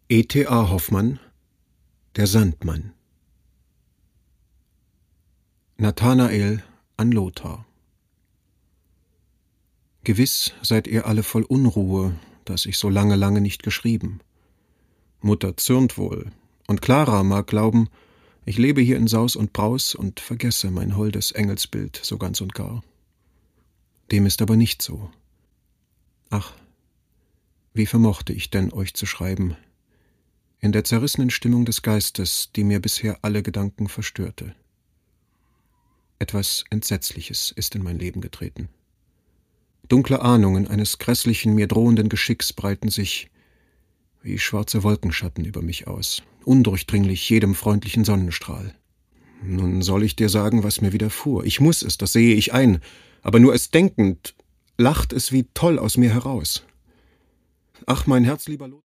E.T.A. Hoffmann: Der Sandmann. Nathanael an Lothar. Gewiss seid ihr alle voll Unruhe, dass ich so lange nicht geschrieben. Mutter zürnt wohl, und Clara mag glauben, ich lebe hier in Saus und Braus und vergesse mein holdes Engelsbild so ganz und gar. Dem ist aber nicht so. Ach, wie vermochte ich denn, euch zu schreiben, in der zerrissenen Stimmung des Geistes, die mir bisher alle Gedanken verstörte. Etwas Entsetzliches ist in mein Leben getreten. Dunkle Ahnungen eines grässlichen, mir drohenden Geschicks breiten sich wie schwarze Wolkenschatten über mich aus, undurchdringlich jedem freundlichen Sonnenstrahl. Nun soll ich dir sagen, was mir widerfuhr. Ich muß es, das sehe ich ein, aber nur es denkend, lacht es wie toll aus mir heraus. Ach, mein herzlieber Lothar.